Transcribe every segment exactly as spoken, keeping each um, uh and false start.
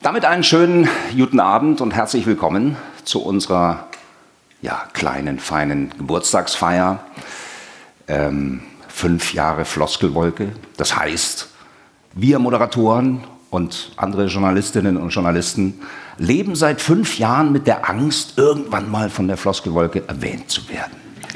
Damit einen schönen guten Abend und herzlich willkommen zu unserer ja, kleinen, feinen Geburtstagsfeier. Ähm, fünf Jahre Floskelwolke. Das heißt, wir Moderatoren und andere Journalistinnen und Journalisten leben seit fünf Jahren mit der Angst, irgendwann mal von der Floskelwolke erwähnt zu werden.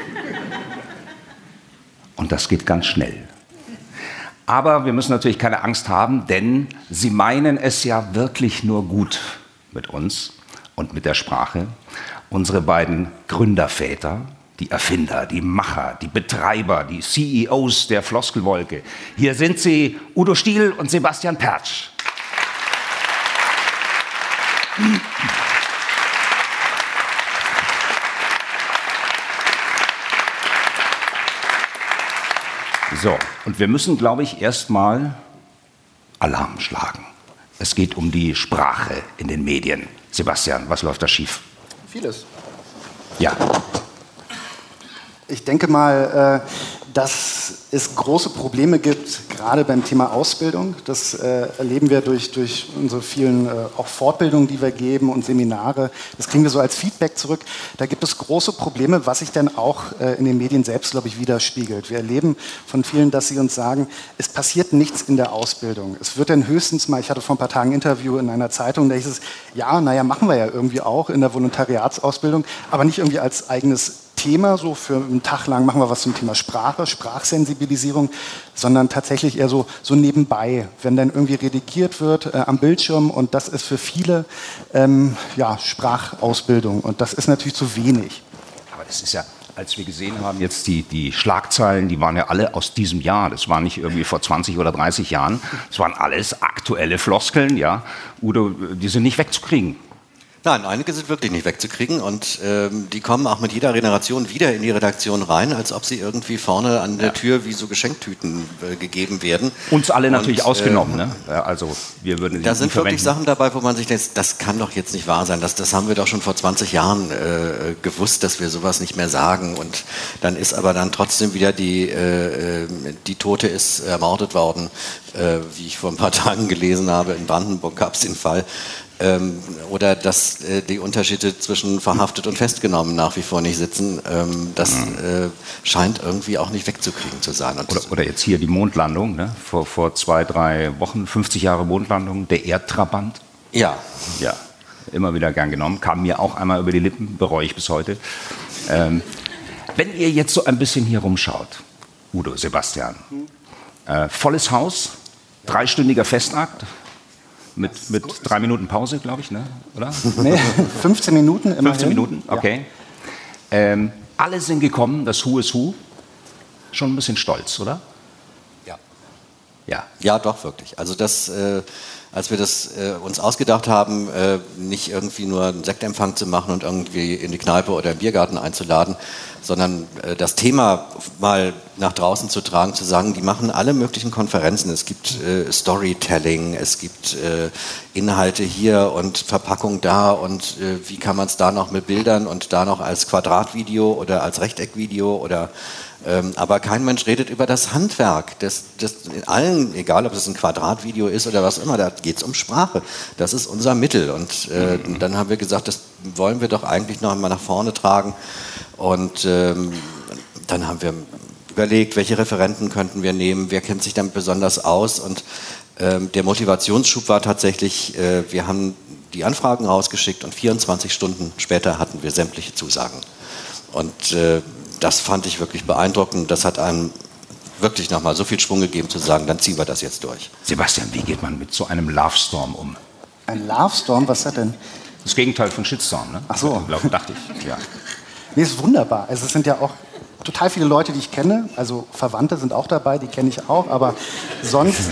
Und das geht ganz schnell. Aber wir müssen natürlich keine Angst haben, denn sie meinen es ja wirklich nur gut mit uns und mit der Sprache. Unsere beiden Gründerväter, die Erfinder, die Macher, die Betreiber, die C E Os der Floskelwolke. Hier sind sie, Udo Stiel und Sebastian Pertsch. So, und wir müssen, glaube ich, erstmal Alarm schlagen. Es geht um die Sprache in den Medien. Sebastian, was läuft da schief? Vieles. Ja. Ich denke mal, äh, dass es große Probleme gibt, gerade beim Thema Ausbildung. Das äh, erleben wir durch, durch unsere vielen äh, auch Fortbildungen, die wir geben und Seminare. Das kriegen wir so als Feedback zurück. Da gibt es große Probleme, was sich dann auch äh, in den Medien selbst, glaube ich, widerspiegelt. Wir erleben von vielen, dass sie uns sagen, es passiert nichts in der Ausbildung. Es wird dann höchstens mal, ich hatte vor ein paar Tagen ein Interview in einer Zeitung, da hieß es, ja, naja, machen wir ja irgendwie auch in der Volontariatsausbildung, aber nicht irgendwie als eigenes Thema, so für einen Tag lang machen wir was zum Thema Sprache, Sprachsensibilisierung, sondern tatsächlich eher so, so nebenbei, wenn dann irgendwie redigiert wird äh, am Bildschirm, und das ist für viele ähm, ja, Sprachausbildung, und das ist natürlich zu wenig. Aber das ist ja, als wir gesehen haben, jetzt die, die Schlagzeilen, die waren ja alle aus diesem Jahr, das war nicht irgendwie vor zwanzig oder dreißig Jahren, das waren alles aktuelle Floskeln, ja, Udo, die sind nicht wegzukriegen. Nein, einige sind wirklich nicht wegzukriegen, und ähm, die kommen auch mit jeder Generation wieder in die Redaktion rein, als ob sie irgendwie vorne an der ja. Tür wie so Geschenktüten äh, gegeben werden. Uns alle natürlich und, ausgenommen, äh, ne? Ja, also wir würden da sind wirklich Sachen dabei, wo man sich denkt, das kann doch jetzt nicht wahr sein. Das, das haben wir doch schon vor zwanzig Jahren äh, gewusst, dass wir sowas nicht mehr sagen. Und dann ist aber dann trotzdem wieder die, äh, die Tote ist ermordet worden, äh, wie ich vor ein paar Tagen gelesen habe. In Brandenburg gab es den Fall. Ähm, oder dass äh, die Unterschiede zwischen verhaftet und festgenommen nach wie vor nicht sitzen, ähm, das äh, scheint irgendwie auch nicht wegzukriegen zu sein. Und oder, oder jetzt hier die Mondlandung, ne? vor, vor zwei, drei Wochen, fünfzig Jahre Mondlandung, der Erdtrabant. Ja. Ja, immer wieder gern genommen, kam mir auch einmal über die Lippen, bereue ich bis heute. Ähm, wenn ihr jetzt so ein bisschen hier rumschaut, Udo, Sebastian, äh, volles Haus, dreistündiger Festakt, Mit, mit drei Minuten Pause, glaube ich, ne? Oder? Nee, fünfzehn Minuten immerhin. fünfzehn Minuten, okay. Ja. Ähm, alle sind gekommen, das Who is Who. Schon ein bisschen stolz, oder? Ja. Ja, ja doch, wirklich. Also das, äh, als wir das äh, uns ausgedacht haben, äh, nicht irgendwie nur einen Sektempfang zu machen und irgendwie in die Kneipe oder im Biergarten einzuladen, sondern äh, das Thema mal nach draußen zu tragen, zu sagen, die machen alle möglichen Konferenzen. Es gibt äh, Storytelling, es gibt äh, Inhalte hier und Verpackung da, und äh, wie kann man es da noch mit Bildern und da noch als Quadratvideo oder als Rechteckvideo oder ähm, aber kein Mensch redet über das Handwerk. Das, das in allen, egal ob es ein Quadratvideo ist oder was immer, da geht es um Sprache. Das ist unser Mittel, und äh, mhm. dann haben wir gesagt, das wollen wir doch eigentlich noch einmal nach vorne tragen. Und ähm, dann haben wir überlegt, welche Referenten könnten wir nehmen, wer kennt sich damit besonders aus. Und ähm, der Motivationsschub war tatsächlich, äh, wir haben die Anfragen rausgeschickt und vierundzwanzig Stunden später hatten wir sämtliche Zusagen. Und äh, das fand ich wirklich beeindruckend. Das hat einem wirklich nochmal so viel Schwung gegeben, zu sagen, dann ziehen wir das jetzt durch. Sebastian, wie geht man mit so einem Love-Storm um? Ein Love-Storm? Was ist das denn? Das Gegenteil von Shitstorm, ne? Ach so. Glaub, dachte ich, ja. Nee, ist wunderbar. Also es sind ja auch total viele Leute, die ich kenne. Also Verwandte sind auch dabei, die kenne ich auch. Aber sonst...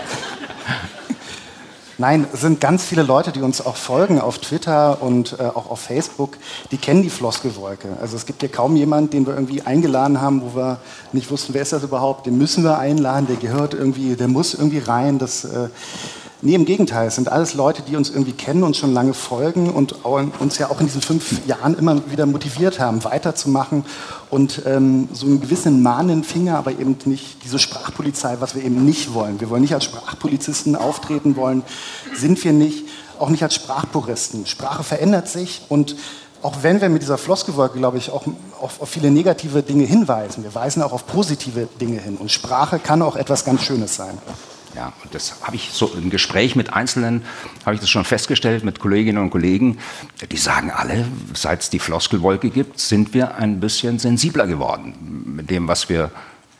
Nein, es sind ganz viele Leute, die uns auch folgen auf Twitter und äh, auch auf Facebook, die kennen die Floskelwolke. Also es gibt ja kaum jemanden, den wir irgendwie eingeladen haben, wo wir nicht wussten, wer ist das überhaupt, den müssen wir einladen, der gehört irgendwie, der muss irgendwie rein. Das, äh, nee, im Gegenteil, es sind alles Leute, die uns irgendwie kennen und schon lange folgen und auch, uns ja auch in diesen fünf Jahren immer wieder motiviert haben, weiterzumachen und ähm, so einen gewissen mahnenden Finger, aber eben nicht diese Sprachpolizei, was wir eben nicht wollen. Wir wollen nicht als Sprachpolizisten auftreten wollen, sind wir nicht. auch nicht als Sprachpuristen. Sprache verändert sich und auch wenn wir mit dieser Floskelwolke, glaube ich, auch auf, auf viele negative Dinge hinweisen, wir weisen auch auf positive Dinge hin. Und Sprache kann auch etwas ganz Schönes sein. Ja, und das habe ich so im Gespräch mit Einzelnen, habe ich das schon festgestellt, mit Kolleginnen und Kollegen, die sagen alle, seit es die Floskelwolke gibt, sind wir ein bisschen sensibler geworden mit dem, was wir,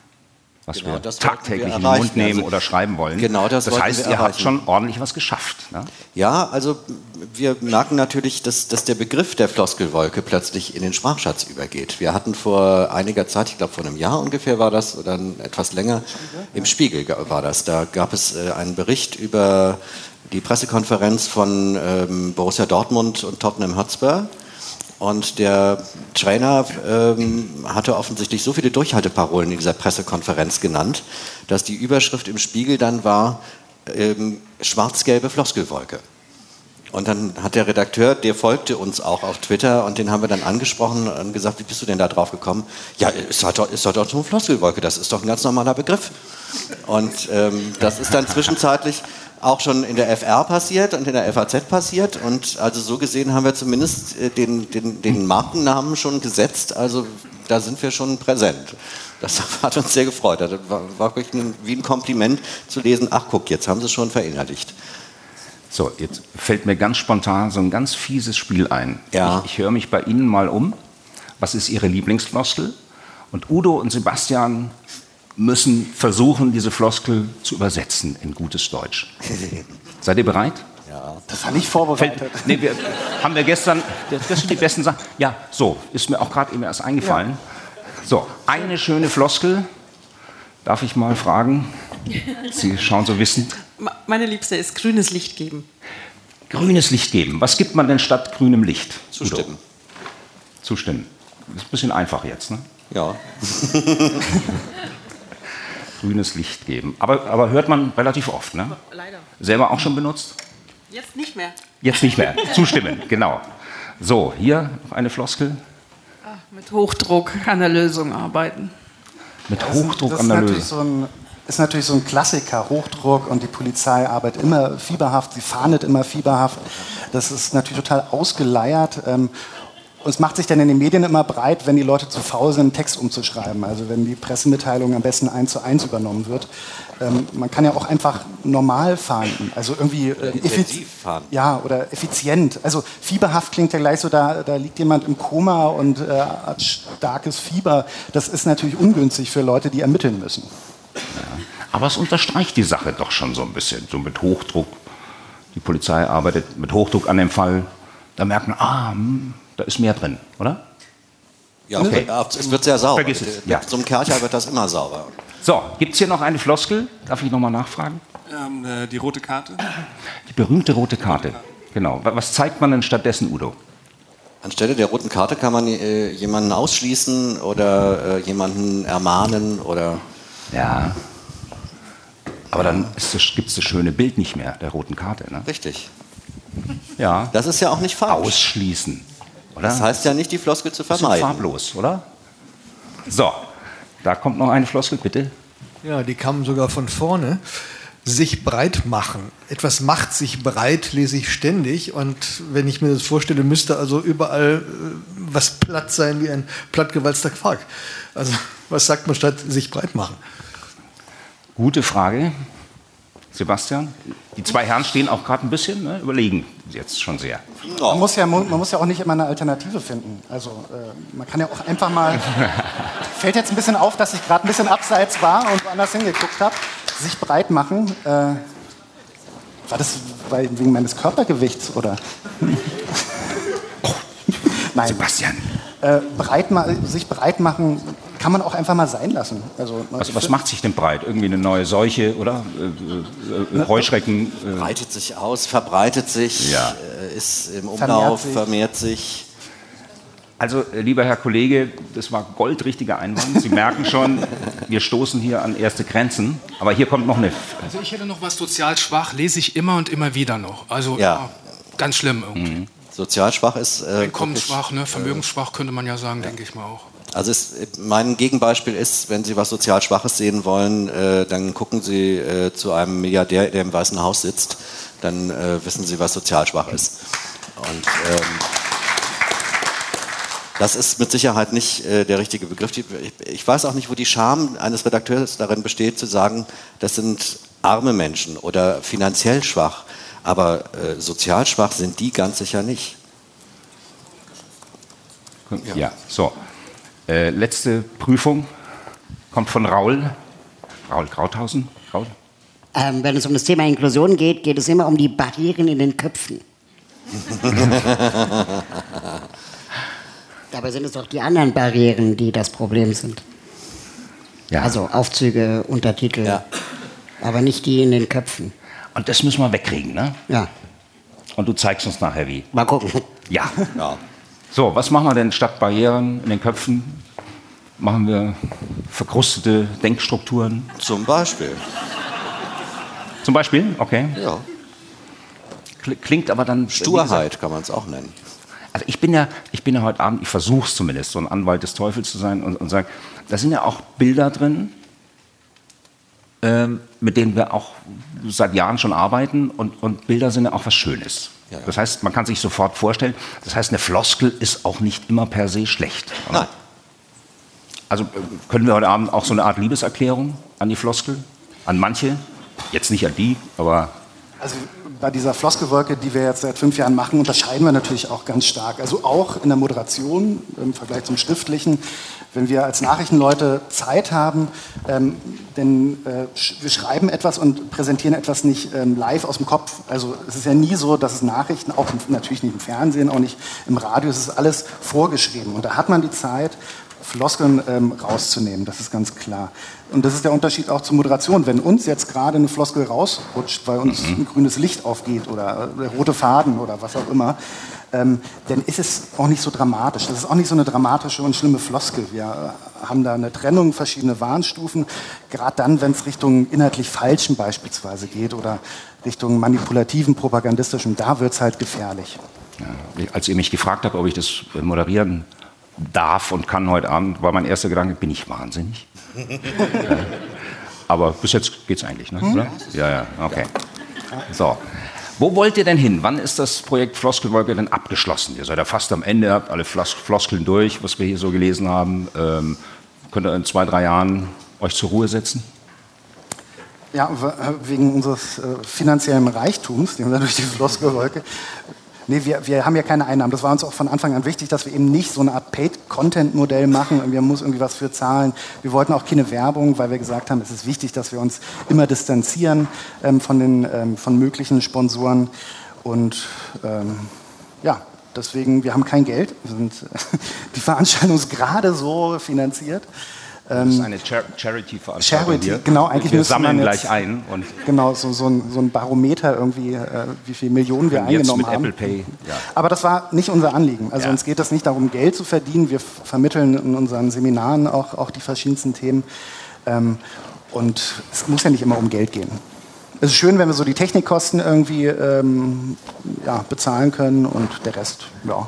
was genau, wir das tagtäglich wir in den Mund nehmen also, oder schreiben wollen. Genau, das das heißt, wir ihr habt schon ordentlich was geschafft. Ne? Ja, also wir merken natürlich, dass, dass der Begriff der Floskelwolke plötzlich in den Sprachschatz übergeht. Wir hatten vor einiger Zeit, ich glaube vor einem Jahr ungefähr war das, oder etwas länger, im Spiegel war das. Da gab es äh, einen Bericht über die Pressekonferenz von ähm, Borussia Dortmund und Tottenham Hotspur. Und der Trainer ähm, hatte offensichtlich so viele Durchhalteparolen in dieser Pressekonferenz genannt, dass die Überschrift im Spiegel dann war, ähm, schwarz-gelbe Floskelwolke. Und dann hat der Redakteur, der folgte uns auch auf Twitter und den haben wir dann angesprochen und gesagt, wie bist du denn da drauf gekommen? Ja, ist doch, ist doch so eine Floskelwolke, das ist doch ein ganz normaler Begriff. Und ähm, das ist dann zwischenzeitlich auch schon in der F R passiert und in der F A Z passiert. Und also so gesehen haben wir zumindest den, den, den Markennamen schon gesetzt. Also da sind wir schon präsent. Das hat uns sehr gefreut. Das war, war wirklich ein, wie ein Kompliment zu lesen, ach guck, jetzt haben sie es schon verinnerlicht. So, jetzt fällt mir ganz spontan so ein ganz fieses Spiel ein. Ja. Ich, ich höre mich bei Ihnen mal um. Was ist Ihre Lieblingsfloskel? Und Udo und Sebastian müssen versuchen, diese Floskel zu übersetzen in gutes Deutsch. Seid ihr bereit? Ja. Das war nicht vorbereitet. Fällt, nee, wir, haben wir gestern, das sind die besten Sachen. Ja, so, ist mir auch gerade eben erst eingefallen. Ja. So, eine schöne Floskel. Darf ich mal fragen? Sie schauen so wissend. Meine Liebste ist grünes Licht geben. Grünes Licht geben. Was gibt man denn statt grünem Licht? Zustimmen. Udo? Zustimmen. Das ist ein bisschen einfach jetzt, ne? Ja. Grünes Licht geben. Aber, aber hört man relativ oft, ne? Leider. Selber auch schon benutzt? Jetzt nicht mehr. Jetzt nicht mehr. Zustimmen, genau. So, hier noch eine Floskel. Ach, mit Hochdruck an der Lösung arbeiten. Mit Hochdruck das an der natürlich Lösung. So ein, ist natürlich so ein Klassiker. Hochdruck und die Polizei arbeitet immer fieberhaft, sie fahndet immer fieberhaft. Das ist natürlich total ausgeleiert. Ähm, Und es macht sich dann in den Medien immer breit, wenn die Leute zu faul sind, einen Text umzuschreiben. Also wenn die Pressemitteilung am besten eins zu eins übernommen wird. Ähm, man kann ja auch einfach normal fahnden. Also irgendwie äh, effizient fahren. Ja, oder effizient. Also fieberhaft klingt ja gleich so, da, da liegt jemand im Koma und äh, hat starkes Fieber. Das ist natürlich ungünstig für Leute, die ermitteln müssen. Ja, aber es unterstreicht die Sache doch schon so ein bisschen. So mit Hochdruck. Die Polizei arbeitet mit Hochdruck an dem Fall. Da merkt man, ah, hm, da ist mehr drin, oder? Ja, okay. Es wird sehr sauber. Vergiss es. Mit Ja. so einem Kercher wird das immer sauber. So, gibt es hier noch eine Floskel? Darf ich nochmal nachfragen? Ähm, äh, die rote Karte. Die berühmte rote Karte. Genau. Was zeigt man denn stattdessen, Udo? Anstelle der roten Karte kann man äh, jemanden ausschließen oder äh, jemanden ermahnen oder... Ja. Aber dann gibt es das schöne Bild nicht mehr, der roten Karte. Ne? Richtig. Ja. Das ist ja auch nicht falsch. Ausschließen. Oder? Das heißt ja nicht, die Floskel zu vermeiden. Das ist farblos, oder? So, da kommt noch eine Floskel, bitte. Ja, die kamen sogar von vorne. Sich breit machen. Etwas macht sich breit, lese ich ständig. Und wenn ich mir das vorstelle, müsste also überall äh, was platt sein wie ein plattgewalzter Quark. Also was sagt man statt sich breit machen? Gute Frage. Sebastian, die zwei Herren stehen auch gerade ein bisschen, ne, überlegen jetzt schon sehr. Man muss, ja, man muss ja auch nicht immer eine Alternative finden. Also äh, man kann ja auch einfach mal... Fällt jetzt ein bisschen auf, dass ich gerade ein bisschen abseits war und woanders hingeguckt habe. Sich breit machen. Äh, war das wegen meines Körpergewichts, oder? Nein. Sebastian. Äh, breit sich breit machen kann man auch einfach mal sein lassen. Also, was, was macht sich denn breit? Irgendwie eine neue Seuche, oder? Äh, äh, Heuschrecken? Äh. Breitet sich aus, verbreitet sich, ja. äh, ist im Umlauf, vermehrt sich. vermehrt sich. Also, äh, lieber Herr Kollege, das war goldrichtiger Einwand. Sie merken schon, wir stoßen hier an erste Grenzen. Aber hier kommt noch eine... Also ich hätte noch was sozial schwach, lese ich immer und immer wieder noch. Also ja. ganz schlimm irgendwie. Mhm. Sozial schwach ist... Äh, Einkommensschwach, ne? Vermögensschwach könnte man ja sagen, ja. denke ich mal auch. Also es, mein Gegenbeispiel ist, wenn Sie was sozial Schwaches sehen wollen, äh, dann gucken Sie äh, zu einem Milliardär, der im Weißen Haus sitzt. dann äh, wissen Sie, was sozial schwach ist. Und ähm, das ist mit Sicherheit nicht äh, der richtige Begriff. Ich, ich weiß auch nicht, wo die Scham eines Redakteurs darin besteht, zu sagen, das sind arme Menschen oder finanziell schwach. Aber äh, sozial schwach sind die ganz sicher nicht. Ja, ja so. Äh, letzte Prüfung kommt von Raul. Raul Krauthausen. Raul? Ähm, wenn es um das Thema Inklusion geht, geht es immer um die Barrieren in den Köpfen. Dabei sind es doch die anderen Barrieren, die das Problem sind. Ja. Also Aufzüge, Untertitel, ja. Aber nicht die in den Köpfen. Und das müssen wir wegkriegen, ne? Ja. Und du zeigst uns nachher wie. Mal gucken. Ja. Ja. So, was machen wir denn statt Barrieren in den Köpfen? Machen wir verkrustete Denkstrukturen? Zum Beispiel. Zum Beispiel? Okay. Ja. Klingt aber dann... Sturheit kann man es auch nennen. Also ich bin ja, ich bin ja heute Abend, ich versuche es zumindest, so ein Anwalt des Teufels zu sein und, und sagen, da sind ja auch Bilder drin, ähm, mit denen wir auch seit Jahren schon arbeiten und, und Bilder sind ja auch was Schönes. Ja, ja. Das heißt, man kann sich sofort vorstellen, das heißt, eine Floskel ist auch nicht immer per se schlecht. Oder? Nein. Also können wir heute Abend auch so eine Art Liebeserklärung an die Floskel, an manche, jetzt nicht an die, aber... Also bei dieser Floskelwolke, die wir jetzt seit fünf Jahren machen, unterscheiden wir natürlich auch ganz stark. Also auch in der Moderation im Vergleich zum Schriftlichen, wenn wir als Nachrichtenleute Zeit haben, ähm, denn äh, wir schreiben etwas und präsentieren etwas nicht ähm, live aus dem Kopf. Also es ist ja nie so, dass es Nachrichten, auch im, natürlich nicht im Fernsehen, auch nicht im Radio, es ist alles vorgeschrieben. Und da hat man die Zeit, Floskeln ähm, rauszunehmen, das ist ganz klar. Und das ist der Unterschied auch zur Moderation. Wenn uns jetzt gerade eine Floskel rausrutscht, weil uns mhm. ein grünes Licht aufgeht oder der rote Faden oder was auch immer, ähm, dann ist es auch nicht so dramatisch. Das ist auch nicht so eine dramatische und schlimme Floskel. Wir haben da eine Trennung, verschiedene Warnstufen, gerade dann, wenn es Richtung inhaltlich Falschen beispielsweise geht oder Richtung manipulativen, propagandistischen, da wird es halt gefährlich. Ja, als ihr mich gefragt habt, ob ich das moderieren darf und kann heute Abend, war mein erster Gedanke, bin ich wahnsinnig? Ja. Aber bis jetzt geht's eigentlich, ne? Oder? Ja, ja, okay. So. Wo wollt ihr denn hin? Wann ist das Projekt Floskelwolke denn abgeschlossen? Ihr seid ja fast am Ende, habt alle Flos- Floskeln durch, was wir hier so gelesen haben. Ähm, könnt ihr in zwei, drei Jahren euch zur Ruhe setzen? Ja, wegen unseres äh, finanziellen Reichtums, den wir durch die Floskelwolke. Nee, wir, wir haben ja keine Einnahmen. Das war uns auch von Anfang an wichtig, dass wir eben nicht so eine Art Paid-Content-Modell machen. Wir müssen irgendwie was für zahlen. Wir wollten auch keine Werbung, weil wir gesagt haben, es ist wichtig, dass wir uns immer distanzieren ähm, von den ähm, von möglichen Sponsoren. Und ähm, ja, deswegen, wir haben kein Geld. Wir sind, die Veranstaltung ist gerade so finanziert. Das ist eine Char- Charity-Veranstaltung. Charity, hier. genau. Eigentlich wir sammeln man jetzt, gleich ein. Und genau, so, so, ein, so ein Barometer irgendwie, äh, wie viele Millionen wir eingenommen jetzt mit haben. Apple Pay. Ja. Aber das war nicht unser Anliegen. Also ja. uns geht es nicht darum, Geld zu verdienen. Wir vermitteln in unseren Seminaren auch, auch die verschiedensten Themen. Ähm, und es muss ja nicht immer um Geld gehen. Es ist schön, wenn wir so die Technikkosten irgendwie ähm, ja, bezahlen können und der Rest, ja.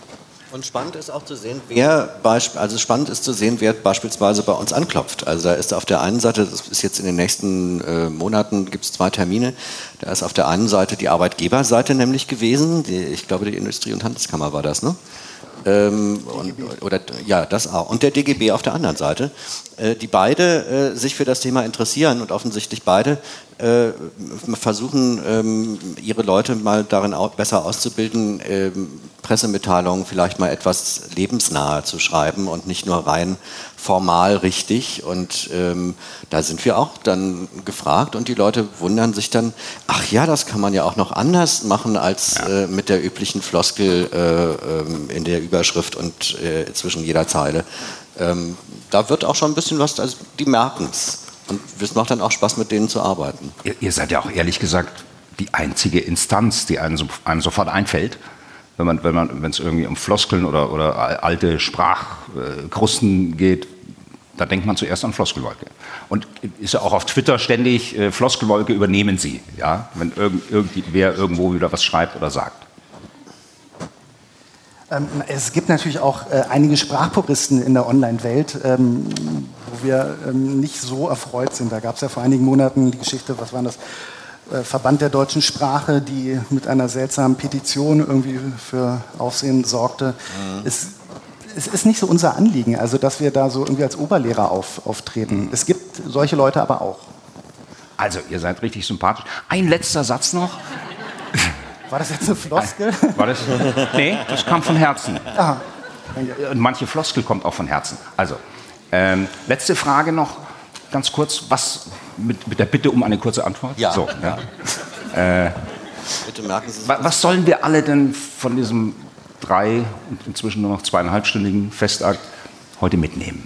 Und spannend ist auch zu sehen, wer also spannend ist zu sehen, wer beispielsweise bei uns anklopft. Also da ist auf der einen Seite, das ist jetzt in den nächsten äh, Monaten, gibt es zwei Termine, da ist auf der einen Seite die Arbeitgeberseite nämlich gewesen, die, ich glaube die Industrie- und Handelskammer war das, ne? Ähm, und, oder, ja, das auch. Und der D G B auf der anderen Seite, äh, die beide äh, sich für das Thema interessieren und offensichtlich beide äh, versuchen, ähm, ihre Leute mal darin au- besser auszubilden, ähm, Pressemitteilungen vielleicht mal etwas lebensnahe zu schreiben und nicht nur rein formal richtig. Und ähm, da sind wir auch dann gefragt und die Leute wundern sich dann, ach ja, das kann man ja auch noch anders machen als ja. äh, mit der üblichen Floskel äh, äh, in der Überschrift und äh, zwischen jeder Zeile. Ähm, da wird auch schon ein bisschen was, also die merken es. Und es macht dann auch Spaß, mit denen zu arbeiten. Ihr, ihr seid ja auch ehrlich gesagt die einzige Instanz, die einem, so, einem sofort einfällt, wenn man, wenn man, wenn es irgendwie um Floskeln oder, oder alte Sprachkrusten geht, da denkt man zuerst an Floskelwolke. Und ist ja auch auf Twitter ständig äh, Floskelwolke übernehmen Sie, ja, wenn irgend, irgendwer irgendwo wieder was schreibt oder sagt. Ähm, es gibt natürlich auch äh, einige Sprachpuristen in der Online-Welt, ähm, wo wir ähm, nicht so erfreut sind. Da gab es ja vor einigen Monaten die Geschichte, was waren das? äh, Verband der deutschen Sprache, die mit einer seltsamen Petition irgendwie für Aufsehen sorgte. Mhm. Es, es ist nicht so unser Anliegen, also dass wir da so irgendwie als Oberlehrer auf, auftreten. Mhm. Es gibt solche Leute aber auch. Also, ihr seid richtig sympathisch. Ein letzter Satz noch. War das jetzt eine Floskel? War das? Nee, das kam von Herzen. Aha. Und manche Floskel kommt auch von Herzen. Also, ähm, letzte Frage noch, ganz kurz. Was mit, mit der Bitte um eine kurze Antwort? Ja. So, ja. Äh, Bitte merken Sie es. Was, was sollen wir alle denn von diesem drei und inzwischen nur noch zweieinhalbstündigen Festakt heute mitnehmen?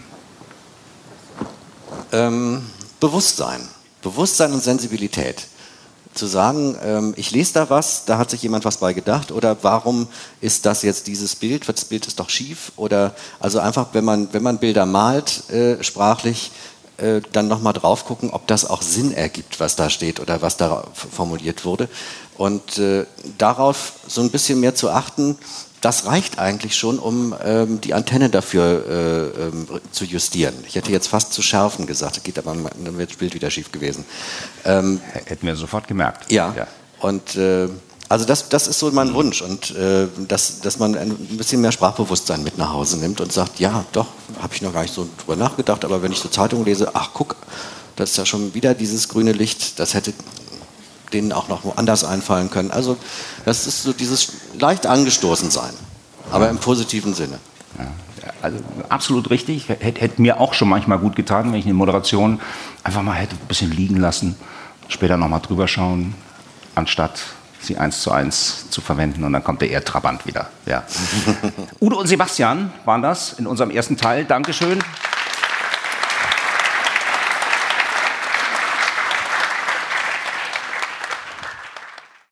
Ähm, Bewusstsein. Bewusstsein und Sensibilität. Zu sagen, ähm, ich lese da was, da hat sich jemand was bei gedacht, oder warum ist das jetzt dieses Bild, das Bild ist doch schief, oder also einfach, wenn man, wenn man Bilder malt, äh, sprachlich, äh, dann nochmal drauf gucken, ob das auch Sinn ergibt, was da steht oder was da formuliert wurde, und äh, darauf so ein bisschen mehr zu achten. Das reicht eigentlich schon, um ähm, die Antenne dafür äh, ähm, zu justieren. Ich hätte jetzt fast zu schärfen gesagt, das geht aber, dann wird das Bild wieder schief gewesen. Ähm, Hätten wir sofort gemerkt. Ja, ja. Und äh, also das, das ist so mein Wunsch, und äh, dass, dass man ein bisschen mehr Sprachbewusstsein mit nach Hause nimmt und sagt, ja, doch, habe ich noch gar nicht so drüber nachgedacht, aber wenn ich so Zeitung lese, ach guck, das ist ja schon wieder dieses grüne Licht, das hätte denen auch noch woanders einfallen können. Also das ist so dieses leicht angestoßen sein, aber im positiven Sinne. Ja, also absolut richtig. Hätte, hätte mir auch schon manchmal gut getan, wenn ich eine Moderation einfach mal hätte ein bisschen liegen lassen, später nochmal drüber schauen, anstatt sie eins zu eins zu verwenden, und dann kommt der Erdtrabant wieder. Ja. Udo und Sebastian waren das in unserem ersten Teil. Dankeschön.